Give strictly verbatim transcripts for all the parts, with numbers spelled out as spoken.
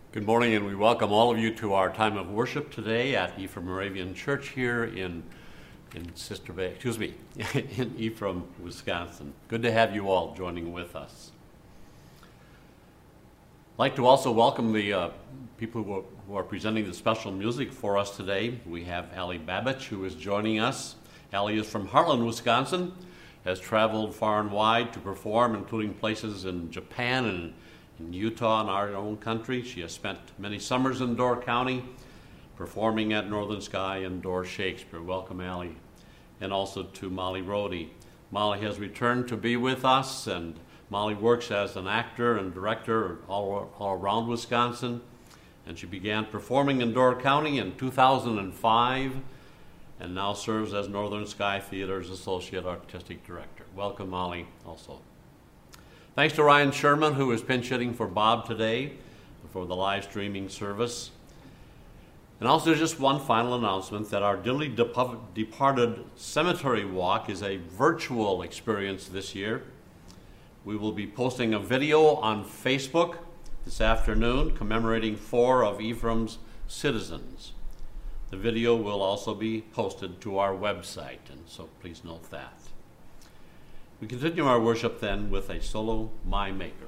Good morning, and we welcome all of you to our time of worship today at Ephraim Moravian Church here in in Sister Bay, excuse me, in Ephraim, Wisconsin. Good to have you all joining with us. I'd like to also welcome the uh, people who are, who are presenting the special music for us today. We have Allie Babich, who is joining us. Allie is from Harlan, Wisconsin, has traveled far and wide to perform, including places in Japan and in Utah, in our own country. She has spent many summers in Door County, performing at Northern Sky and Door Shakespeare. Welcome, Allie. And also to Molly Rohde. Molly has returned to be with us, and Molly works as an actor and director all, all around Wisconsin. And she began performing in Door County in two thousand five, and now serves as Northern Sky Theater's Associate Artistic Director. Welcome, Molly, also. Thanks to Ryan Sherman, who is pinch hitting for Bob today for the live streaming service. And also just one final announcement that our dearly departed cemetery walk is a virtual experience this year. We will be posting a video on Facebook this afternoon commemorating four of Ephraim's citizens. The video will also be posted to our website, and so please note that. We continue our worship then with a solo, My Maker.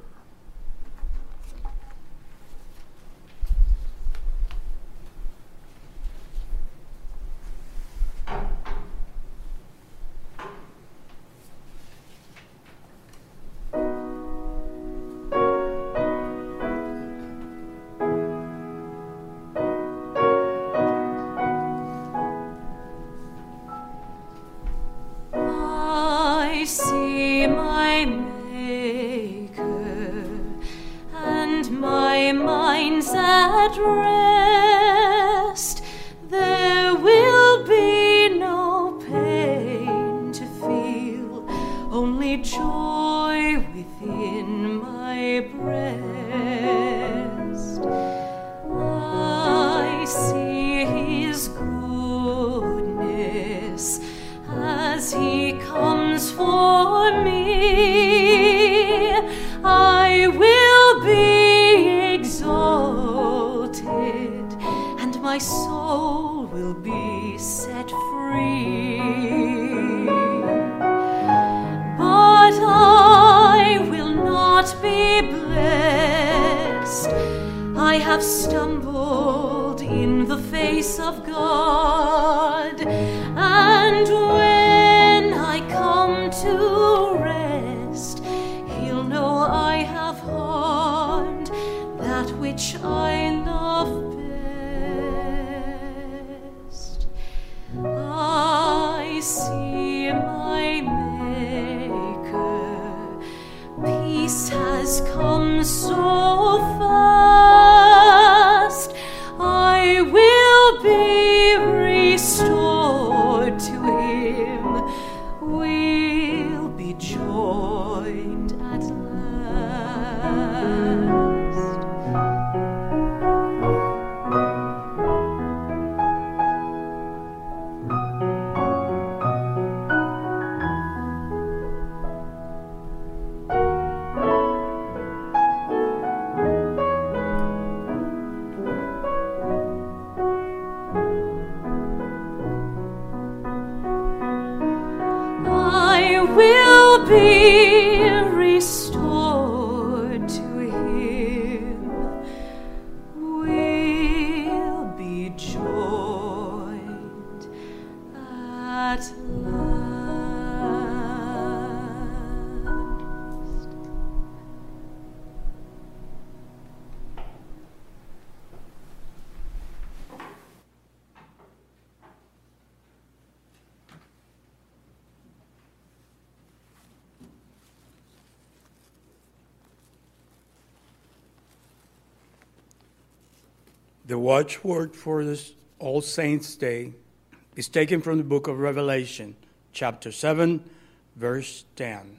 The watchword for this All Saints' Day is taken from the book of Revelation, chapter seven, verse ten.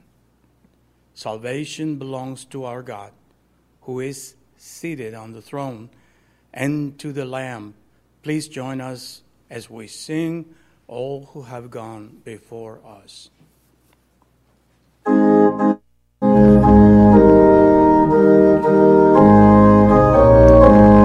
Salvation belongs to our God, who is seated on the throne, and to the Lamb. Please join us as we sing all who have gone before us. Thank you.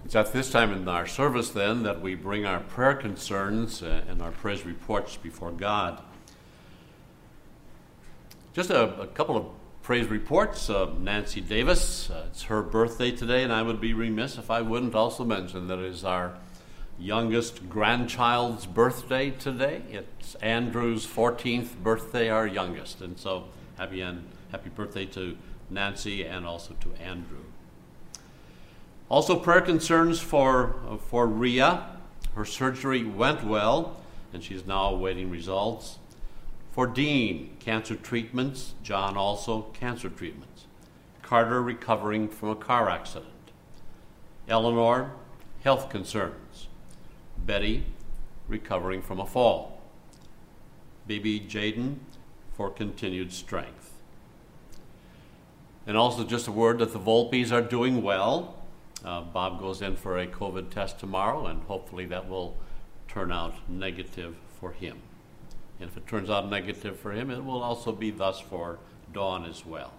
It's at this time in our service, then, that we bring our prayer concerns uh, and our praise reports before God. Just a, a couple of praise reports. Uh, Nancy Davis, uh, it's her birthday today, and I would be remiss if I wouldn't also mention that it is our youngest grandchild's birthday today. It's Andrew's fourteenth birthday, our youngest. And so happy, and happy birthday to Nancy and also to Andrew. Also, prayer concerns for, uh, for Rhea. Her surgery went well, and she's now awaiting results. For Dean, cancer treatments. John also, cancer treatments. Carter, recovering from a car accident. Eleanor, health concerns. Betty, recovering from a fall. Baby Jaden, for continued strength. And also just a word that the Volpes are doing well. Uh, Bob goes in for a COVID test tomorrow, and hopefully that will turn out negative for him. And if it turns out negative for him, it will also be thus for Dawn as well.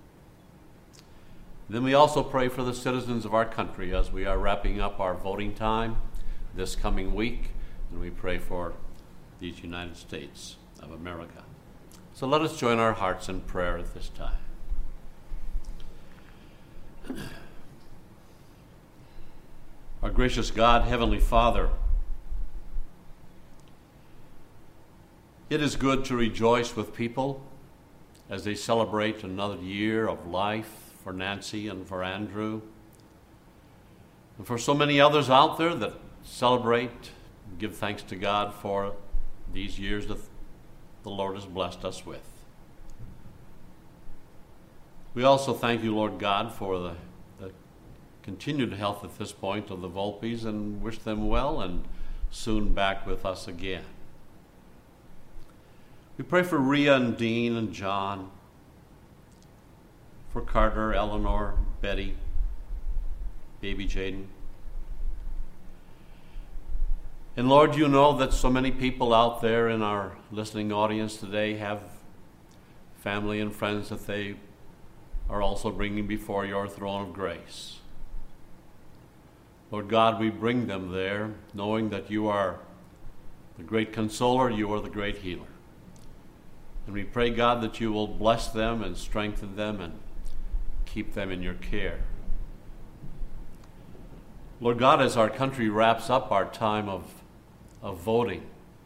Then we also pray for the citizens of our country as we are wrapping up our voting time this coming week, and we pray for these United States of America. So let us join our hearts in prayer at this time. Our gracious God, Heavenly Father, it is good to rejoice with people as they celebrate another year of life for Nancy and for Andrew, and for so many others out there that celebrate, give thanks to God for these years that the Lord has blessed us with. We also thank you, Lord God, for the, the continued health at this point of the Volpes, and wish them well and soon back with us again. We pray for Rhea and Dean and John, for Carter, Eleanor, Betty, baby Jaden. And Lord, you know that so many people out there in our listening audience today have family and friends that they are also bringing before your throne of grace. Lord God, we bring them there knowing that you are the great consoler, you are the great healer. And we pray, God, that you will bless them and strengthen them and keep them in your care. Lord God, as our country wraps up our time of, of voting,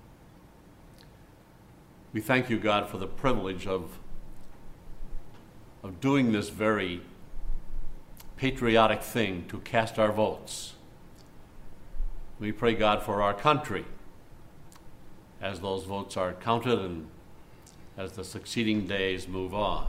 we thank you, God, for the privilege of, of doing this very patriotic thing to cast our votes. We pray, God, for our country as those votes are counted and as the succeeding days move on.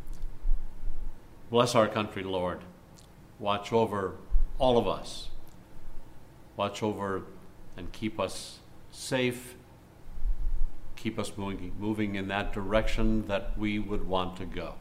Bless our country, Lord. Watch over all of us. Watch over and keep us safe. Keep us moving, moving in that direction that we would want to go.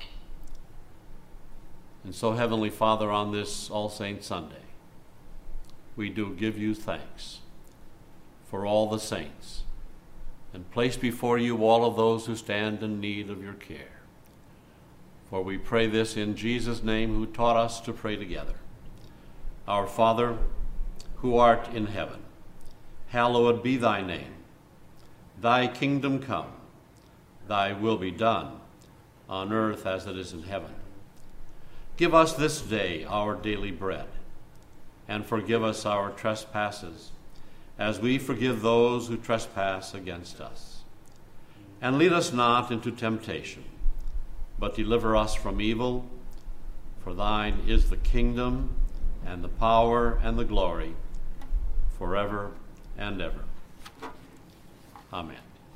And so, Heavenly Father, on this All Saints Sunday, we do give you thanks for all the saints and place before you all of those who stand in need of your care. For we pray this in Jesus' name, who taught us to pray together. Our Father, who art in heaven, hallowed be thy name. Thy kingdom come, thy will be done, on earth as it is in heaven. Give us this day our daily bread, and forgive us our trespasses, as we forgive those who trespass against us. And lead us not into temptation, but deliver us from evil. For thine is the kingdom, and the power, and the glory, forever and ever. Amen.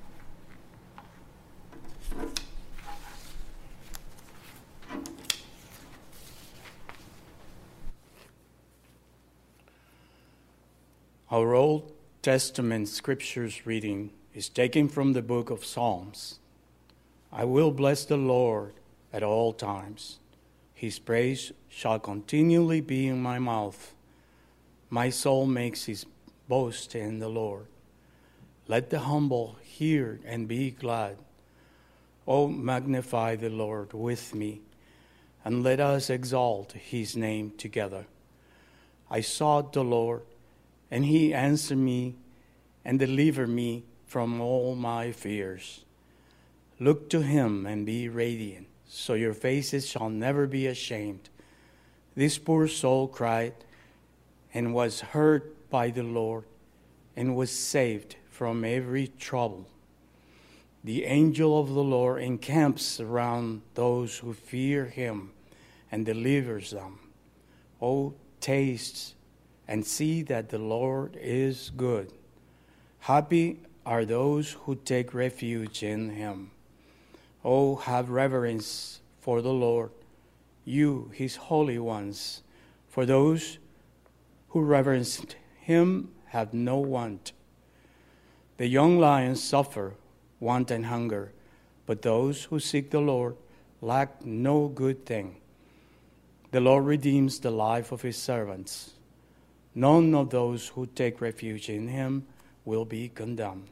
Our Old Testament scriptures reading is taken from the book of Psalms. I will bless the Lord at all times. His praise shall continually be in my mouth. My soul makes his boast in the Lord. Let the humble hear and be glad. Oh, magnify the Lord with me, and let us exalt his name together. I sought the Lord, and he answered me and delivered me from all my fears. Look to him and be radiant, so your faces shall never be ashamed. This poor soul cried and was heard by the Lord and was saved from every trouble. The angel of the Lord encamps around those who fear him and delivers them. Oh, taste and see that the Lord is good. Happy are those who take refuge in him. Oh, have reverence for the Lord, you, his holy ones. For those who reverence him have no want. The young lions suffer want and hunger, but those who seek the Lord lack no good thing. The Lord redeems the life of his servants. None of those who take refuge in him will be condemned.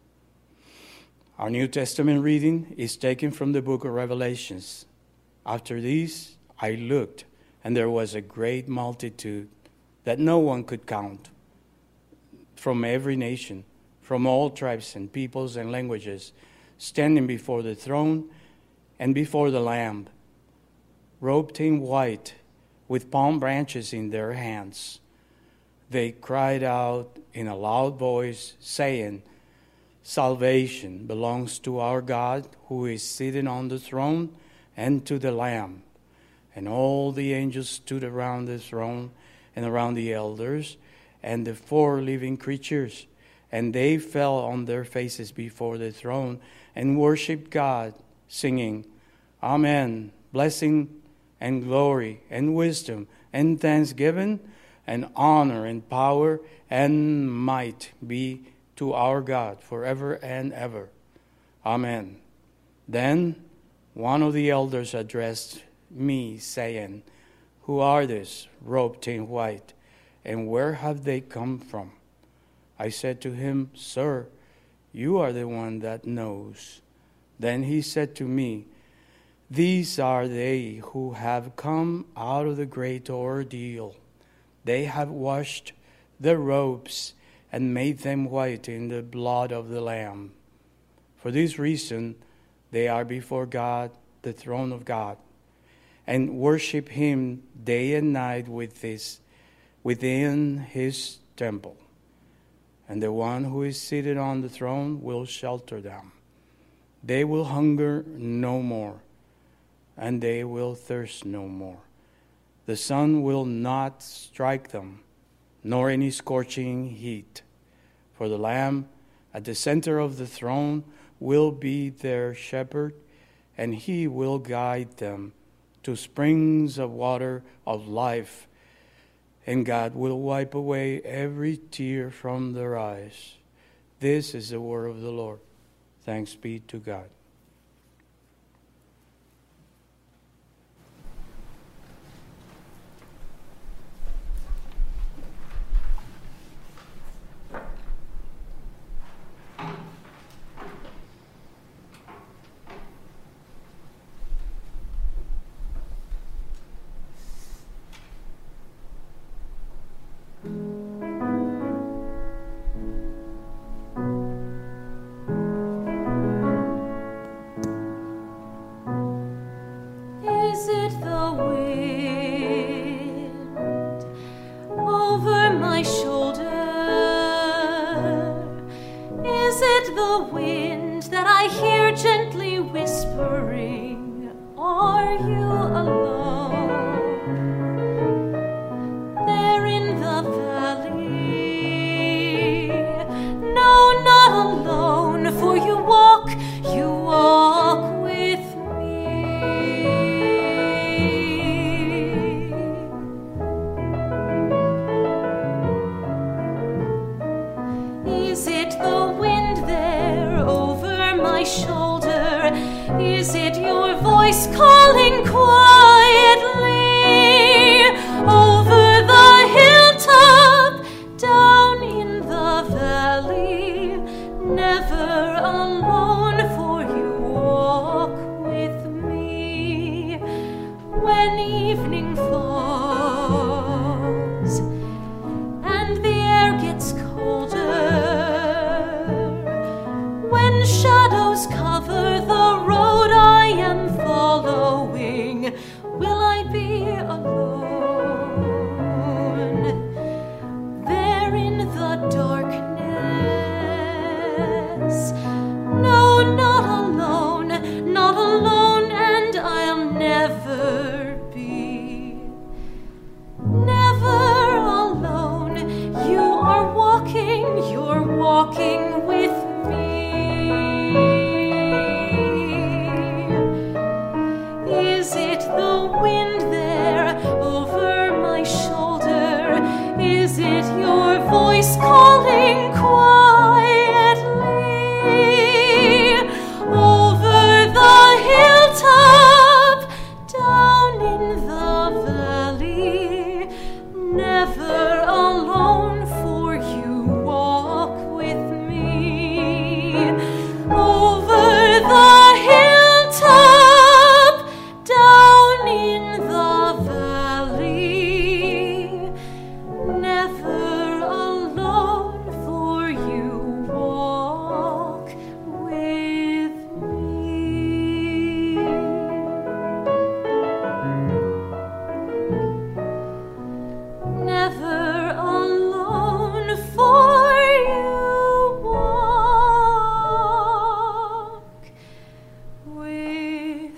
Our New Testament reading is taken from the book of Revelations. After these, I looked, and there was a great multitude that no one could count, from every nation, from all tribes and peoples and languages, standing before the throne and before the Lamb, robed in white, with palm branches in their hands. They cried out in a loud voice, saying, Salvation belongs to our God who is sitting on the throne and to the Lamb. And all the angels stood around the throne and around the elders and the four living creatures. And they fell on their faces before the throne and worshipped God, singing, Amen, blessing and glory and wisdom and thanksgiving and honor and power and might be to our God forever and ever. Amen. Then one of the elders addressed me, saying, Who are these, robed in white, and where have they come from? I said to him, Sir, you are the one that knows. Then he said to me, These are they who have come out of the great ordeal. They have washed their robes and made them white in the blood of the Lamb. For this reason, they are before God, the throne of God, and worship him day and night with this, within his temple. And the one who is seated on the throne will shelter them. They will hunger no more, and they will thirst no more. The sun will not strike them, nor any scorching heat. For the Lamb at the center of the throne will be their shepherd, and he will guide them to springs of water of life, and God will wipe away every tear from their eyes. This is the word of the Lord. Thanks be to God. When evening falls Is it your voice calling quietly over the hilltop, down in the valley? Never alone, for you walk with me over the hilltop, down in the valley. Never alone, for you walk with me. Never alone, for you walk with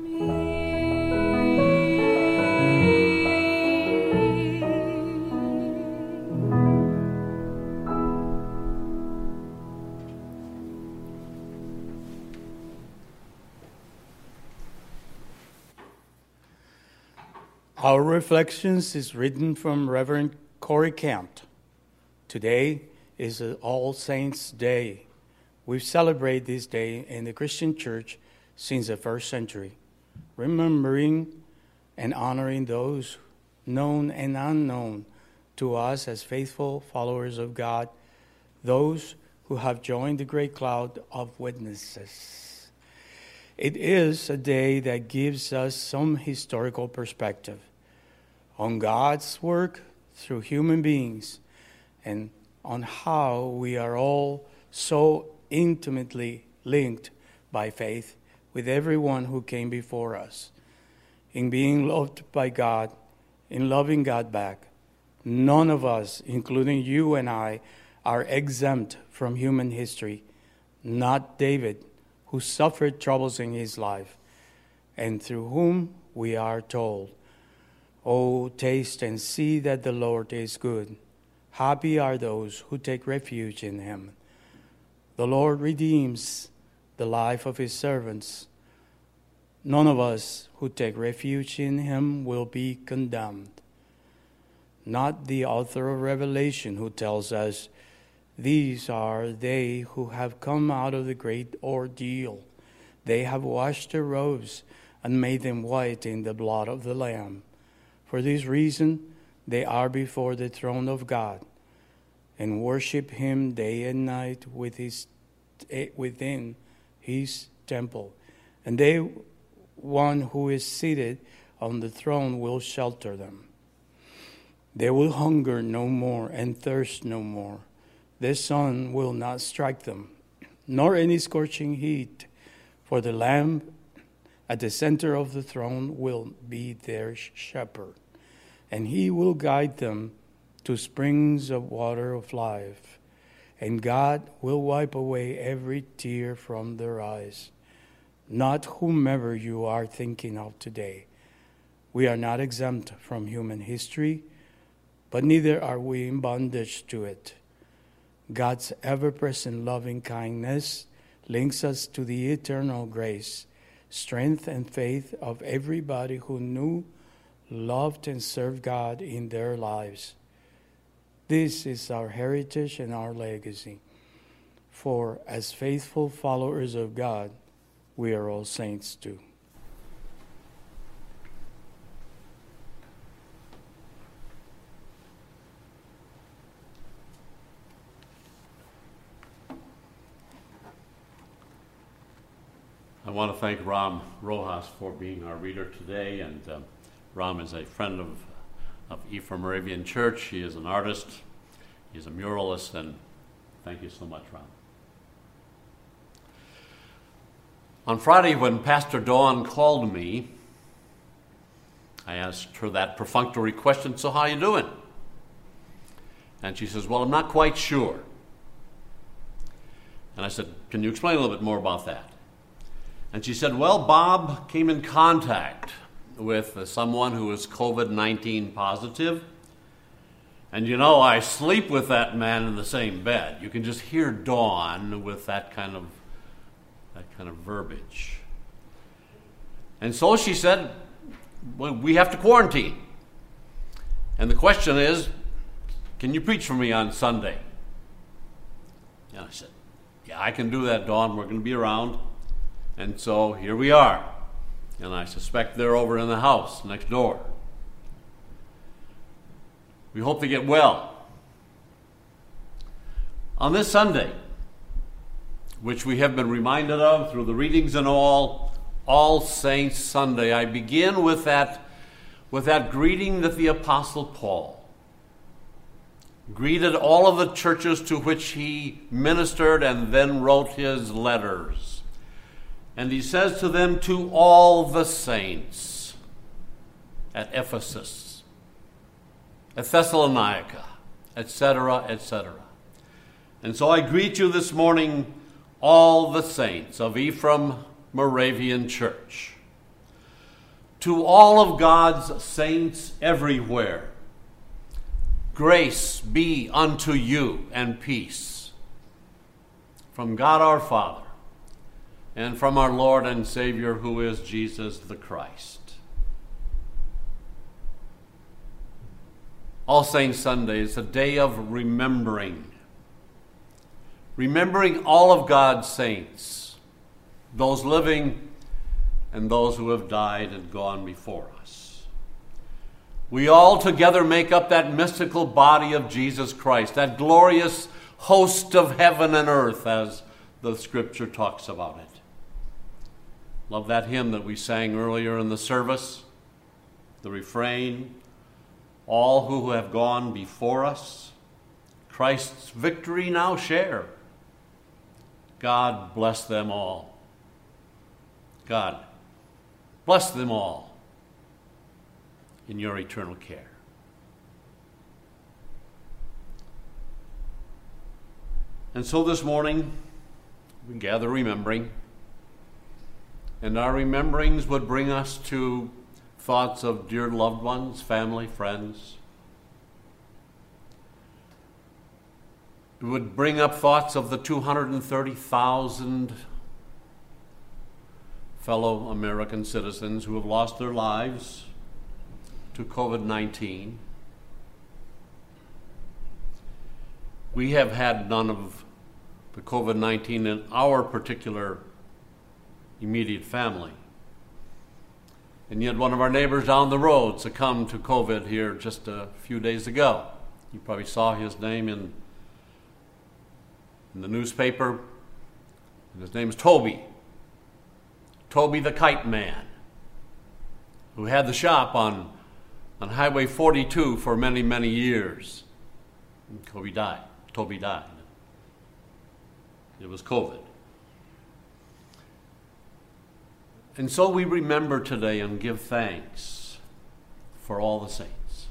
Our reflections is written from Reverend Corey Kent. Today is All Saints' Day. We celebrate this day in the Christian church since the first century, remembering and honoring those known and unknown to us as faithful followers of God, those who have joined the great cloud of witnesses. It is a day that gives us some historical perspective on God's work through human beings and on how we are all so intimately linked by faith with everyone who came before us. In being loved by God, in loving God back, none of us, including you and I, are exempt from human history. Not David, who suffered troubles in his life, and through whom we are told, "Oh, taste and see that the Lord is good. Happy are those who take refuge in him." The Lord redeems the life of his servants. None of us who take refuge in him will be condemned. Not the author of Revelation, who tells us, "These are they who have come out of the great ordeal. They have washed their robes and made them white in the blood of the Lamb. For this reason, they are before the throne of God and worship him day and night with his, within his temple. And they, one who is seated on the throne, will shelter them. They will hunger no more and thirst no more. The sun will not strike them, nor any scorching heat, for the Lamb at the center of the throne will be their shepherd, and he will guide them to springs of water of life, and God will wipe away every tear from their eyes. Not whomever you are thinking of today. We are not exempt from human history, but neither are we in bondage to it. God's ever-present loving kindness links us to the eternal grace, strength, and faith of everybody who knew, loved, and served God in their lives. This is our heritage and our legacy. For as faithful followers of God, we are all saints too. I want to thank Ram Rojas for being our reader today, and uh, Ram is a friend of, of Ephraim Moravian Church. He is an artist, he's a muralist, and thank you so much, Ram. On Friday, when Pastor Dawn called me, I asked her that perfunctory question, "So how are you doing?" And she says, "Well, I'm not quite sure." And I said, "Can you explain a little bit more about that?" And she said, "Well, Bob came in contact with uh, someone who is covid nineteen positive. And you know, I sleep with that man in the same bed." You can just hear Dawn with that kind of that kind of verbiage. And so she said, "Well, we have to quarantine." And the question is, can you preach for me on Sunday? And I said, yeah, I can do that, Dawn. We're going to be around. And so here we are. And I suspect they're over in the house next door. We hope they get well. On this Sunday, which we have been reminded of through the readings and all, All Saints Sunday, I begin with that, with that greeting that the Apostle Paul greeted all of the churches to which he ministered and then wrote his letters. And he says to them, to all the saints at Ephesus, at Thessalonica, et cetera, et cetera. And so I greet you this morning, all the saints of Ephraim Moravian Church. To all of God's saints everywhere, grace be unto you and peace from God our Father and from our Lord and Savior, who is Jesus the Christ. All Saints Sunday is a day of remembering. Remembering all of God's saints, those living and those who have died and gone before us. We all together make up that mystical body of Jesus Christ, that glorious host of heaven and earth, as the Scripture talks about it. Love that hymn that we sang earlier in the service, the refrain, all who have gone before us, Christ's victory now share. God bless them all. God bless them all in your eternal care. And so this morning, we gather remembering, and our rememberings would bring us to thoughts of dear loved ones, family, friends. It would bring up thoughts of the two hundred thirty thousand fellow American citizens who have lost their lives to covid nineteen. We have had none of the covid nineteen in our particular immediate family. And yet one of our neighbors down the road succumbed to COVID here just a few days ago. You probably saw his name in, in the newspaper. And his name is Toby. Toby the Kite Man, who had the shop on, on Highway forty-two for many, many years. And Toby died. Toby died. It was COVID. And so we remember today and give thanks for all the saints.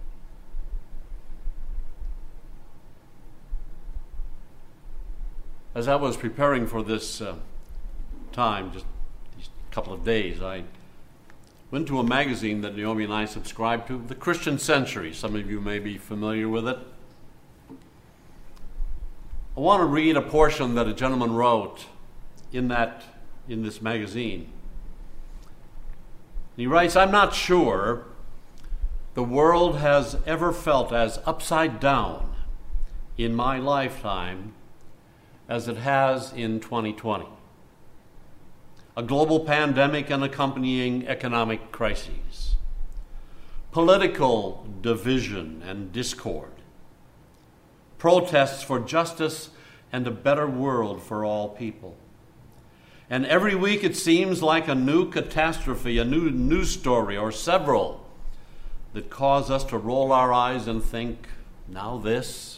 As I was preparing for this uh, time, just these couple of days, I went to a magazine that Naomi and I subscribe to, The Christian Century. Some of you may be familiar with it. I want to read a portion that a gentleman wrote in that in this magazine. He writes, I'm not sure the world has ever felt as upside down in my lifetime as it has in twenty twenty. A global pandemic and accompanying economic crises, political division and discord, protests for justice and a better world for all people. And every week it seems like a new catastrophe, a new news story, or several, that cause us to roll our eyes and think, now this.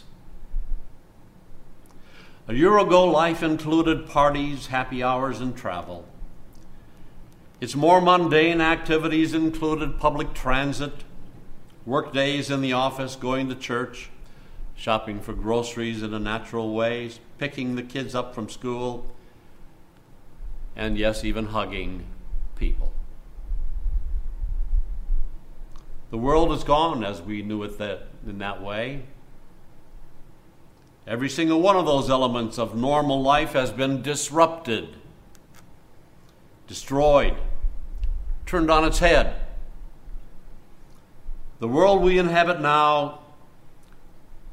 A year ago, life included parties, happy hours, and travel. Its more mundane activities included public transit, work days in the office, going to church, shopping for groceries in a natural way, picking the kids up from school, and yes, even hugging people. The world is gone as we knew it that, in that way. Every single one of those elements of normal life has been disrupted, destroyed, turned on its head. The world we inhabit now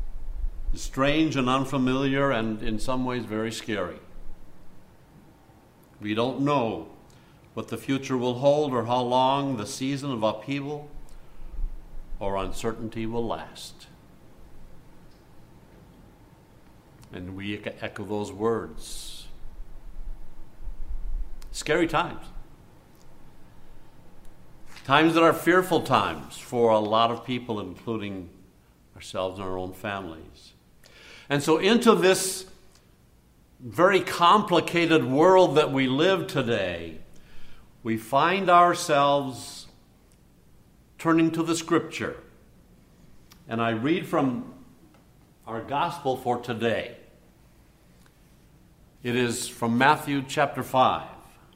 strange and unfamiliar and in some ways very scary. We don't know what the future will hold or how long the season of upheaval or uncertainty will last. And we echo those words. Scary times. Times that are fearful times for a lot of people, including ourselves and our own families. And so into this very complicated world that we live today, we find ourselves turning to the Scripture. And I read from our gospel for today. It is from Matthew chapter five.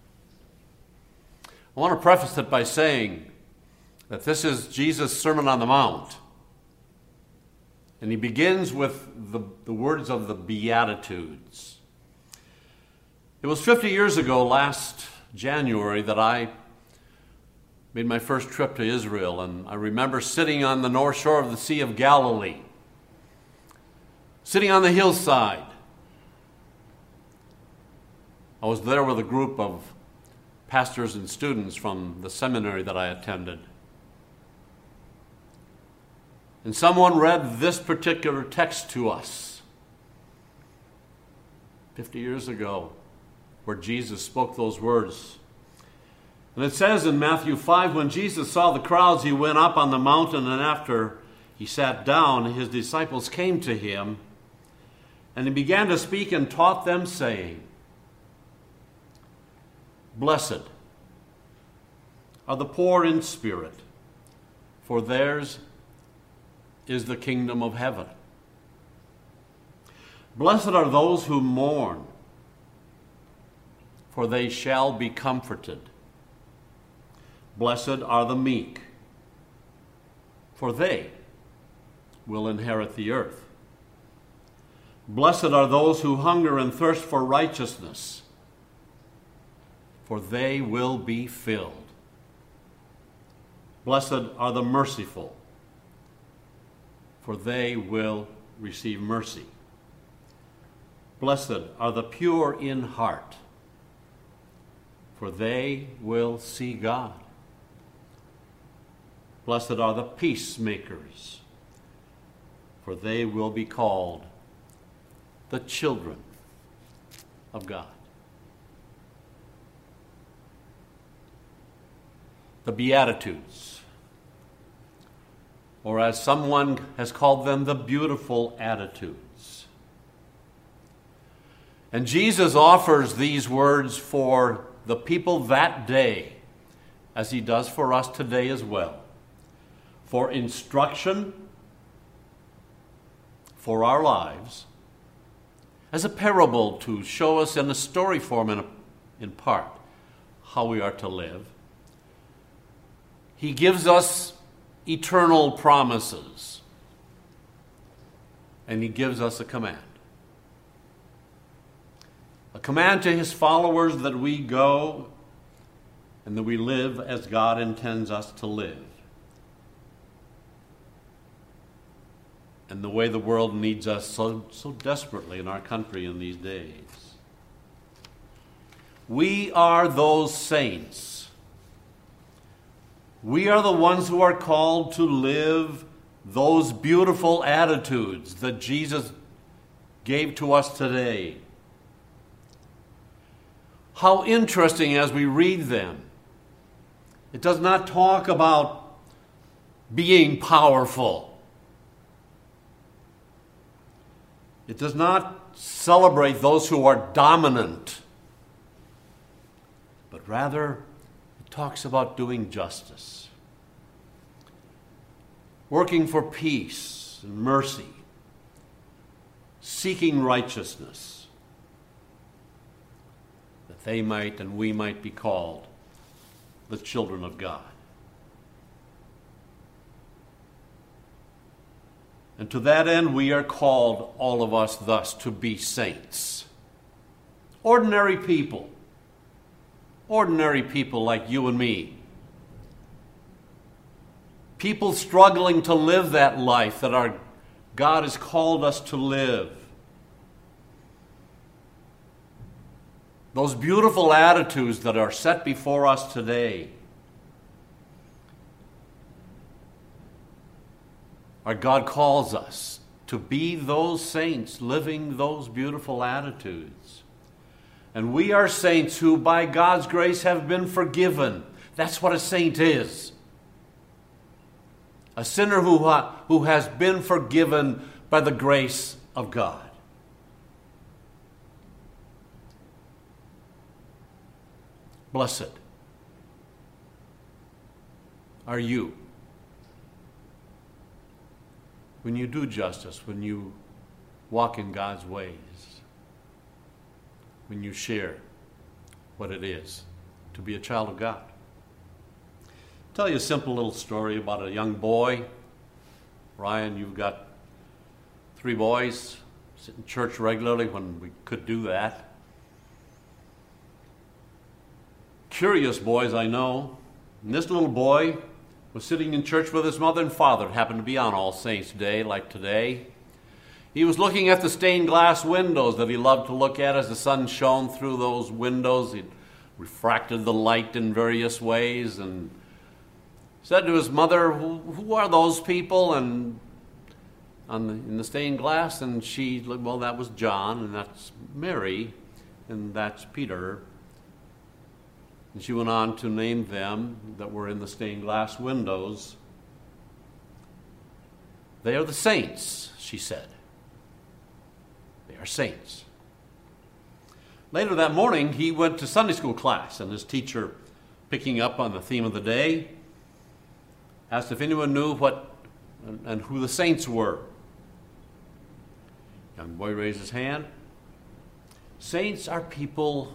I want to preface it by saying that this is Jesus' Sermon on the Mount. And he begins with the, the words of the Beatitudes. It was fifty years ago, last January, that I made my first trip to Israel, and I remember sitting on the north shore of the Sea of Galilee, sitting on the hillside. I was there with a group of pastors and students from the seminary that I attended. And someone read this particular text to us fifty years ago, where Jesus spoke those words. And it says in Matthew five, when Jesus saw the crowds, he went up on the mountain, and after he sat down, his disciples came to him, and he began to speak and taught them, saying, Blessed are the poor in spirit, for theirs is the kingdom of heaven. Blessed are those who mourn, for they shall be comforted. Blessed are the meek, for they will inherit the earth. Blessed are those who hunger and thirst for righteousness, for they will be filled. Blessed are the merciful, for they will receive mercy. Blessed are the pure in heart, for they will see God. Blessed are the peacemakers, for they will be called the children of God. The Beatitudes, or as someone has called them, the beautiful attitudes. And Jesus offers these words for the people that day, as he does for us today as well, for instruction for our lives, as a parable to show us in a story form in, a, in part how we are to live. He gives us eternal promises, and he gives us a command. A command to his followers that we go and that we live as God intends us to live. And the way the world needs us so, so desperately in our country in these days. We are those saints. We are the ones who are called to live those beautiful attitudes that Jesus gave to us today. How interesting as we read them. It does not talk about being powerful. It does not celebrate those who are dominant, but rather it talks about doing justice, working for peace and mercy, seeking righteousness, that they might and we might be called the children of God. And to that end, we are called, all of us thus, to be saints. Ordinary people. Ordinary people like you and me. People struggling to live that life that our God has called us to live. Those beautiful attitudes that are set before us today are God calls us to be those saints living those beautiful attitudes. And we are saints who by God's grace have been forgiven. That's what a saint is. A sinner who, ha- who has been forgiven by the grace of God. Blessed are you when you do justice, when you walk in God's ways, when you share what it is to be a child of God. I'll tell you a simple little story about a young boy. Ryan, you've got three boys, sit in church regularly when we could do that. Curious boys, I know. And this little boy was sitting in church with his mother and father. It happened to be on All Saints' Day, like today. He was looking at the stained glass windows that he loved to look at as the sun shone through those windows. It refracted the light in various ways and said to his mother, who, who are those people and on the, in the stained glass? And she, well, that was John, and that's Mary, and that's Peter. And she went on to name them that were in the stained glass windows. They are the saints, she said. They are saints. Later that morning, he went to Sunday school class, and his teacher, picking up on the theme of the day, asked if anyone knew what and, and who the saints were. Young boy raised his hand. Saints are people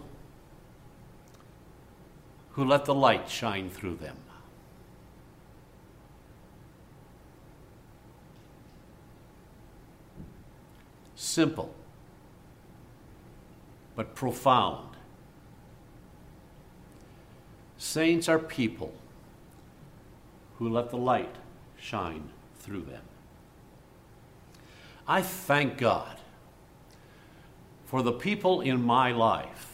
who let the light shine through them. Simple, but profound. Saints are people who let the light shine through them. I thank God for the people in my life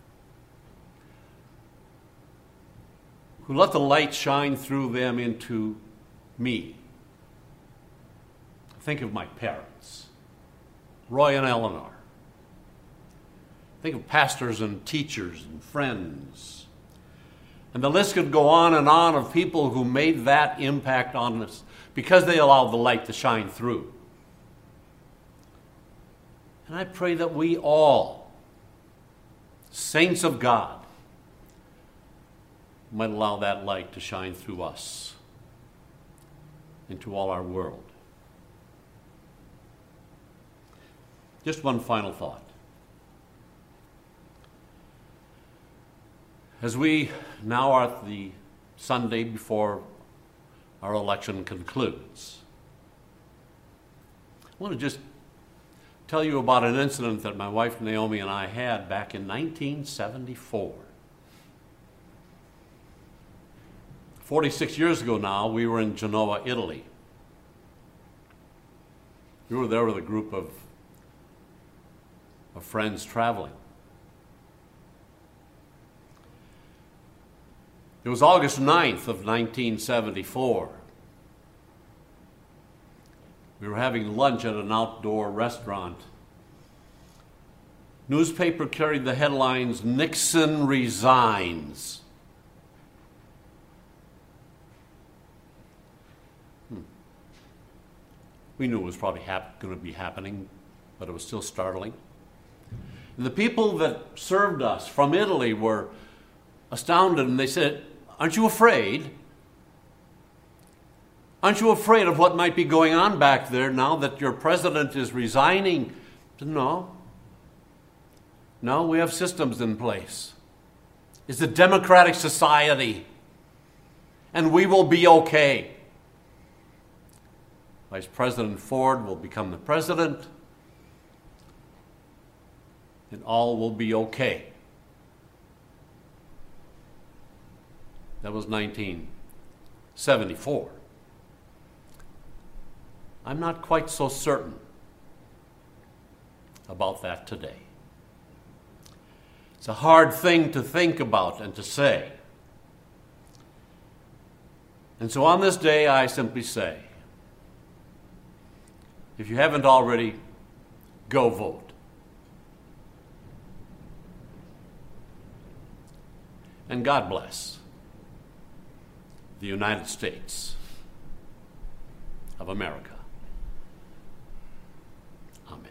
who let the light shine through them into me. Think of my parents, Roy and Eleanor. Think of pastors and teachers and friends. And the list could go on and on of people who made that impact on us because they allowed the light to shine through. And I pray that we all, saints of God, might allow that light to shine through us into all our world. Just one final thought. As we now are at the Sunday before our election concludes, I want to just tell you about an incident that my wife Naomi and I had back in nineteen seventy-four. forty-six years ago now, we were in Genoa, Italy. We were there with a group of, of friends traveling. It was August ninth of nineteen seventy-four. We were having lunch at an outdoor restaurant. Newspaper carried the headlines, "Nixon resigns." We knew it was probably hap- going to be happening, but it was still startling. And the people that served us from Italy were astounded, and they said, "Aren't you afraid? Aren't you afraid of what might be going on back there now that your president is resigning?" I said, No. No, we have systems in place. It's a democratic society, and we will be okay. Vice President Ford will become the president, and all will be okay. That was nineteen seventy-four. I'm not quite so certain about that today. It's a hard thing to think about and to say. And so on this day, I simply say, if you haven't already, go vote. And God bless the United States of America. Amen.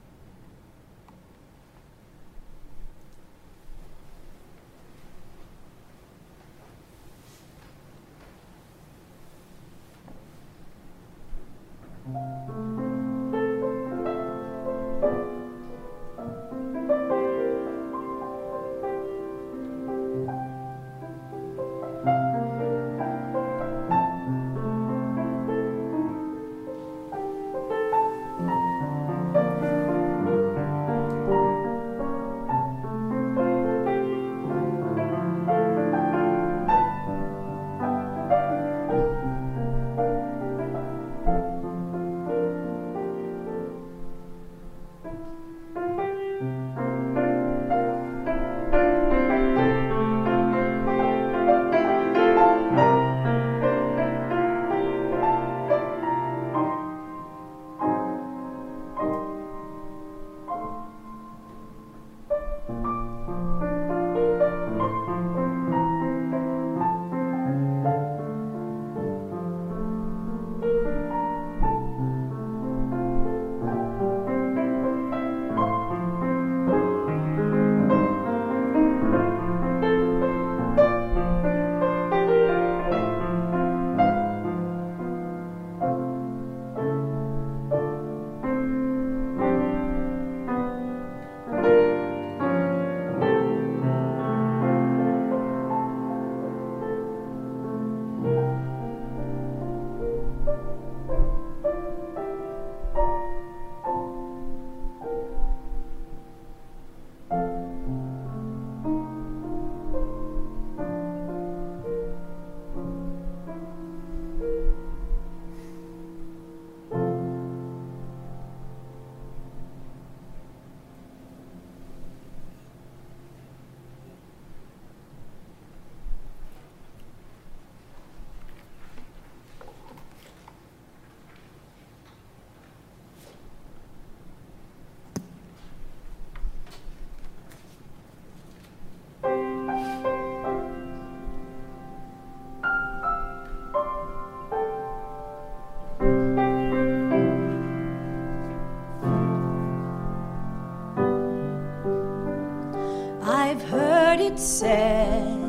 Said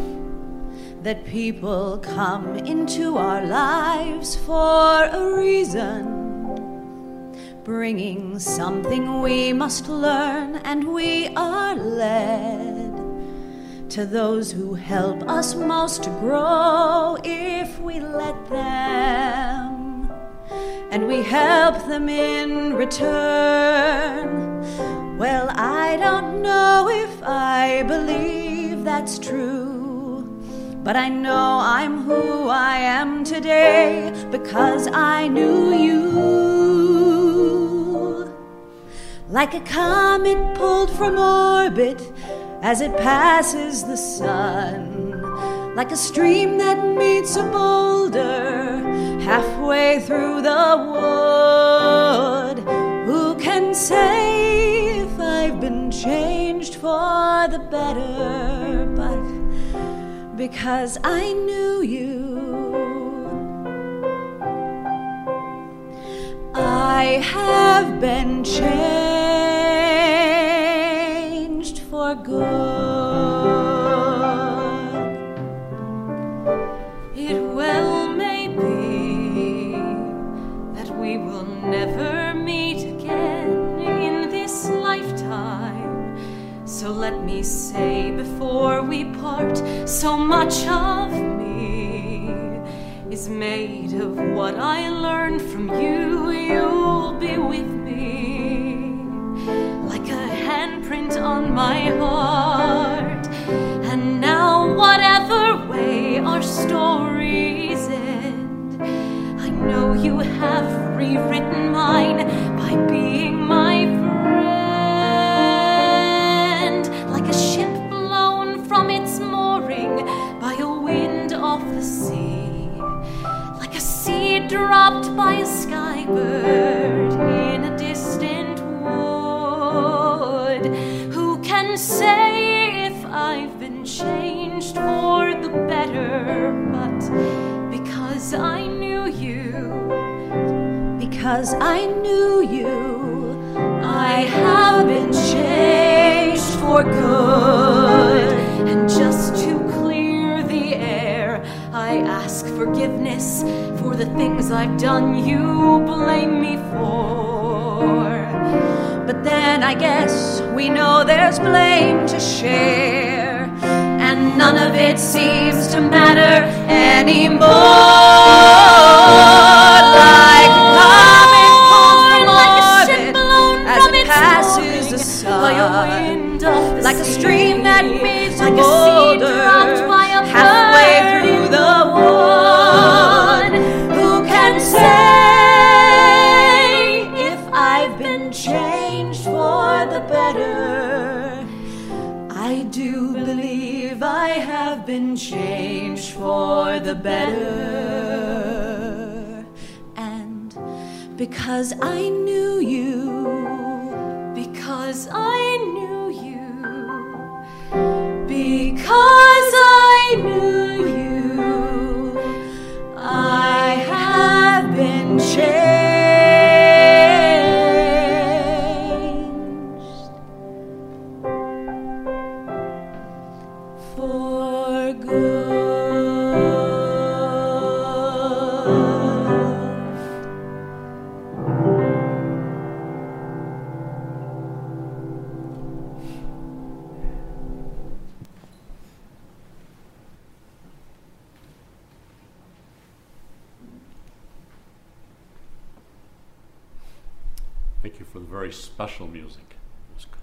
that people come into our lives for a reason, bringing something we must learn, and we are led to those who help us most to grow if we let them, and we help them in return. Well, I don't know if I believe that's true, but I know I'm who I am today because I knew you. Like a comet pulled from orbit as it passes the sun, like a stream that meets a boulder halfway through the wood. Who can say if I've been changed for the better? But because I knew you, I have been changed for good. It well may be that we will never meet again in this lifetime. So let me say before we part, so much of me is made of what I learned from you. You'll be with me like a handprint on my heart. And now whatever way our stories end, I know you have free because I knew you, I have been changed for good. And just to clear the air, I ask forgiveness for the things I've done you blame me for. But then I guess we know there's blame to share, and none of it seems to matter anymore. Like a comet pulled from orbit as it passes the sun, like a stream that meets a boulder halfway through the one. Who can say if I've been changed for the better? I do believe I have been changed for the better. And because I knew you, because I knew you, because I knew you, I have been changed for good. Thank you for the very special music. It was good.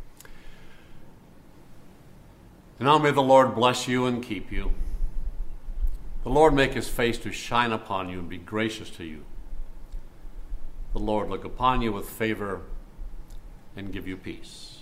And now may the Lord bless you and keep you. The Lord make his face to shine upon you and be gracious to you. The Lord look upon you with favor and give you peace.